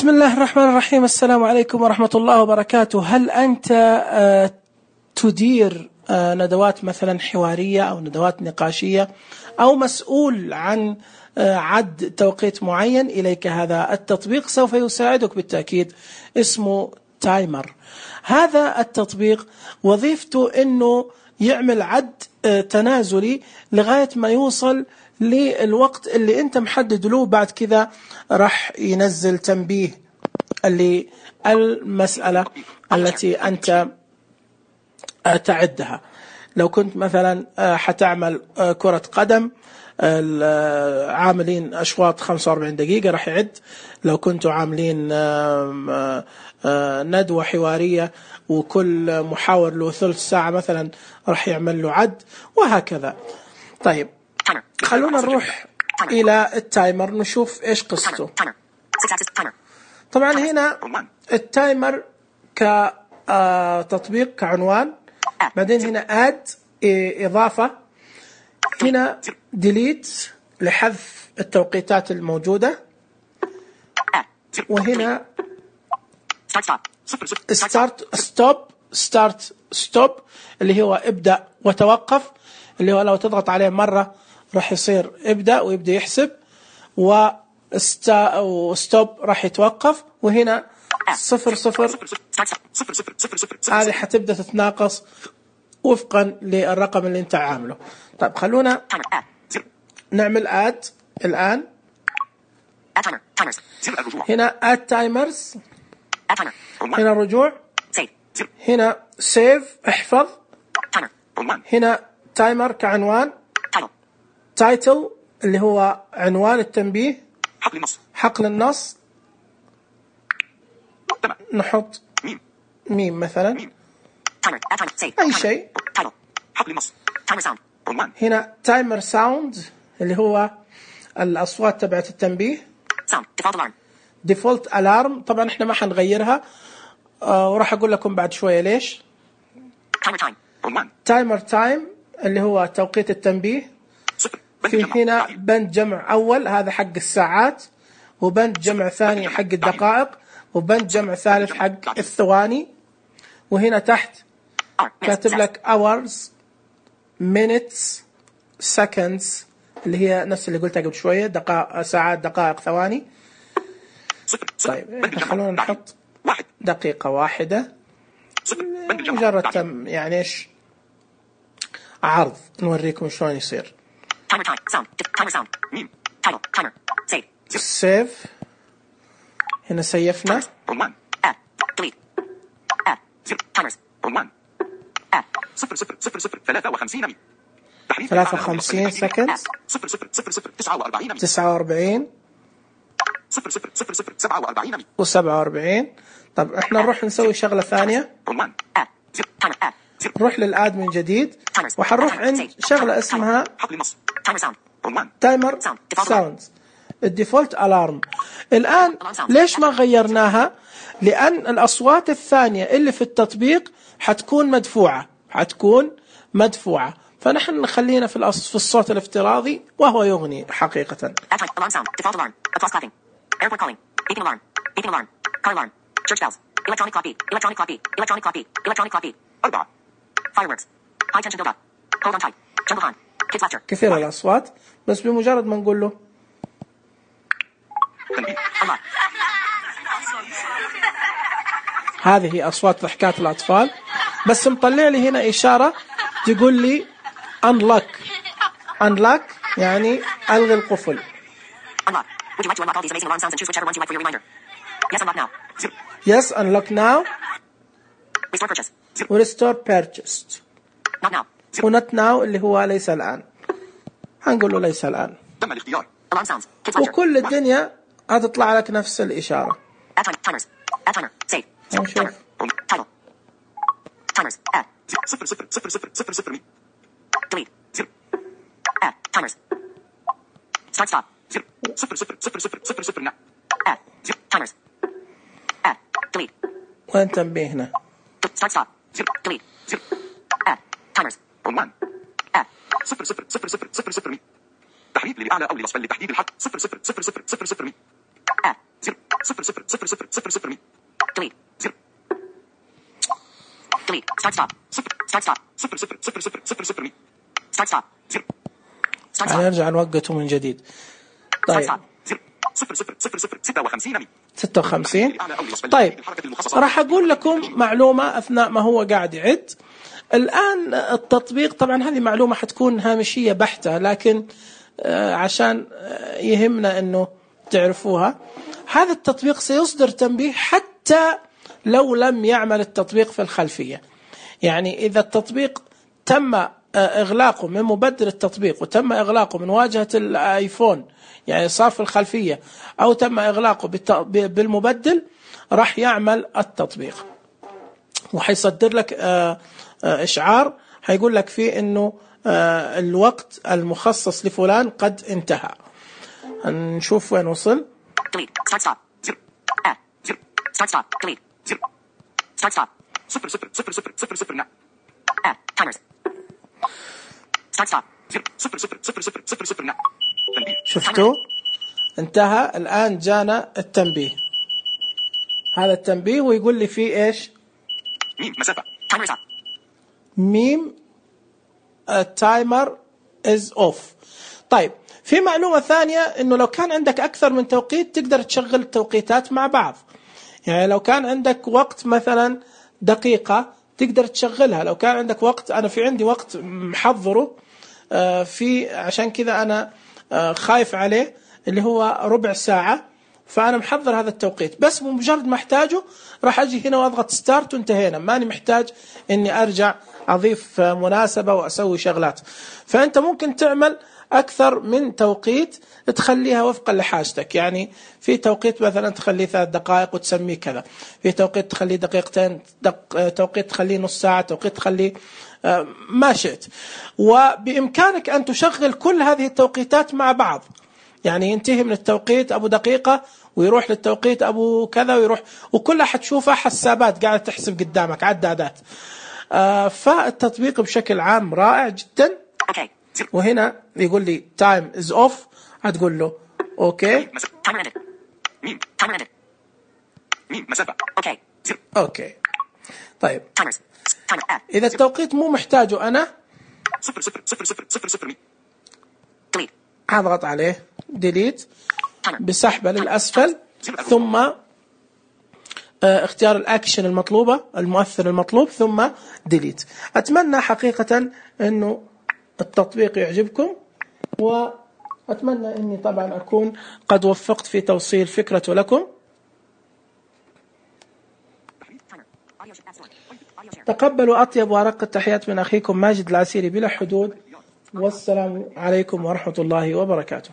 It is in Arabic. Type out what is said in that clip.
بسم الله الرحمن الرحيم. السلام عليكم ورحمة الله وبركاته. هل أنت تدير ندوات مثلا حوارية أو ندوات نقاشية أو مسؤول عن عد توقيت معين؟ إليك هذا التطبيق سوف يساعدك بالتأكيد، اسمه تايمر. هذا التطبيق وظيفته أنه يعمل عد تنازلي لغاية ما يوصل للوقت اللي أنت محدد له. بعد كذا راح ينزل تنبيه للمسألة التي أنت تعدها. لو كنت مثلا حتعمل كرة قدم، عاملين أشواط 45 دقيقة راح يعد. لو كنتوا عاملين ندوة حوارية وكل محاور له ثلث ساعة مثلا راح يعمل له عد، وهكذا. طيب خلونا نروح إلى التايمر نشوف إيش قصته. طبعا هنا التايمر كتطبيق كعنوان، بعدين هنا add إضافة، هنا delete لحذف التوقيتات الموجودة، وهنا stop اللي هو ابدأ وتوقف، اللي هو لو تضغط عليه مرة راح يصير ابدأ ويبدأ يحسب، وستوب راح يتوقف، وهنا 0 هذه حتبدأ تتناقص وفقا للرقم اللي انت عامله. طيب خلونا نعمل اد الآن. هنا اد تايمرز، هنا رجوع، هنا سيف احفظ، هنا تايمر كعنوان، تايتل اللي هو عنوان التنبيه، حقل النص نحط ميم مثلا، أي شيء. هنا تايمر ساوند اللي هو الأصوات تبعت التنبيه، ديفولت ألارم طبعا احنا ما حنغيرها، وراح أقول لكم بعد شوية ليش. تايمر تايم اللي هو توقيت التنبيه، في هنا بند جمع أول هذا حق الساعات، وبند جمع ثاني حق الدقائق، وبند جمع ثالث حق الثواني. وهنا تحت كاتب لك hours minutes seconds اللي هي نفس اللي قلتها قبل شوية، دقائق ساعات دقائق ثواني. طيب خلونا نحط دقيقة واحدة مجرد يعني ايش عرض نوريكم شلون يصير. سيف، هنا سيفنا. 53 سكند، 49 و47. طب احنا نروح نسوي شغلة ثانية، نروح للآد من جديد، وحنروح عند شغلة اسمها تايمر ساوندز الديفولت ألارم. الآن ليش ما غيرناها؟ لأن الأصوات الثانية اللي في التطبيق حتكون مدفوعة، فنحن نخلينا في الصوت الافتراضي وهو يغني حقيقة. كثير الأصوات، بس بمجرد ما نقول له هذه أصوات ضحكات الأطفال، بس مطلع لي هنا إشارة تقول لي unlock يعني ألغي القفل. Yes, unlock now. Restore purchased. Not now اللي هو ليس الآن، هنقول له ليس الآن، وكل الدنيا هتطلع لك نفس الإشارة. نشوف. وين تنبيهنا؟ تحديد للأعلى أو للأسفل لتحديد الحد. صفر صفر صفر صفر صفر صفر مي delete زر delete start stop صفر start stop صفر صفر صفر صفر صفر صفر مي start stop زر نرجع نوقته من جديد. طيب صفر صفر صفر صفر 56 مي 56. طيب راح أقول لكم معلومة أثناء ما هو قاعد يعد. الآن التطبيق طبعا هذه معلومة حتكون هامشية بحتة، لكن عشان يهمنا أنه تعرفوها. هذا التطبيق سيصدر تنبيه حتى لو لم يعمل التطبيق في الخلفية. يعني إذا التطبيق تم إغلاقه من مبدل التطبيق وتم إغلاقه من واجهة الآيفون، يعني صار في الخلفية، أو تم إغلاقه بالمبدل، راح يعمل التطبيق وحيصدر لك إشعار حيقول لك فيه إنه الوقت المخصص لفلان قد انتهى. نشوف وين وصل. start stop زر زر start stop delete زر start stop صفر صفر صفر صفر صفر صفر نعم timers start stop زر صفر صفر صفر صفر صفر صفر نعم. شفتوا انتهى. الآن جانا التنبيه، هذا التنبيه ويقول لي فيه إيش؟ ميم مسافة timers on ميم التايمر is off. طيب في معلومة ثانية، إنه لو كان عندك أكثر من توقيت تقدر تشغل التوقيتات مع بعض. يعني لو كان عندك وقت مثلا دقيقة تقدر تشغلها. لو كان عندك وقت، أنا في عندي وقت محضره عشان كذا أنا خايف عليه، اللي هو ربع ساعة، فأنا محضر هذا التوقيت، بس بمجرد ما احتاجه راح أجي هنا وأضغط ستارت وانتهينا. ماني محتاج إني أرجع أضيف مناسبة وأسوي شغلات. فأنت ممكن تعمل أكثر من توقيت تخليها وفقا لحاجتك. يعني في توقيت مثلا تخليه 3 دقائق وتسميه كذا، في توقيت تخليه دقيقتين، توقيت تخليه نص ساعة، توقيت تخليه ما شئت. وبإمكانك أن تشغل كل هذه التوقيتات مع بعض. يعني ينتهي من التوقيت أبو دقيقة ويروح للتوقيت أبو كذا ويروح، وكلها حتشوفها حسابات قاعدة تحسب قدامك، عدادات. فالتطبيق بشكل عام رائع جدا. وهنا يقول لي time is off، هتقول له اوكي. ميم مسافة اوكي. طيب إذا التوقيت مو محتاجه أنا، صفر صفر صفر صفر صفر صفر هضغط عليه ديليت بسحبه للأسفل، ثم اختيار الأكشن المطلوبة، المؤثر المطلوب، ثم ديليت. أتمنى حقيقة أنه التطبيق يعجبكم، وأتمنى أني طبعا أكون قد وفقت في توصيل فكرته لكم. تقبلوا أطيب وأرق التحيات من أخيكم ماجد العسيري بلا حدود، والسلام عليكم ورحمة الله وبركاته.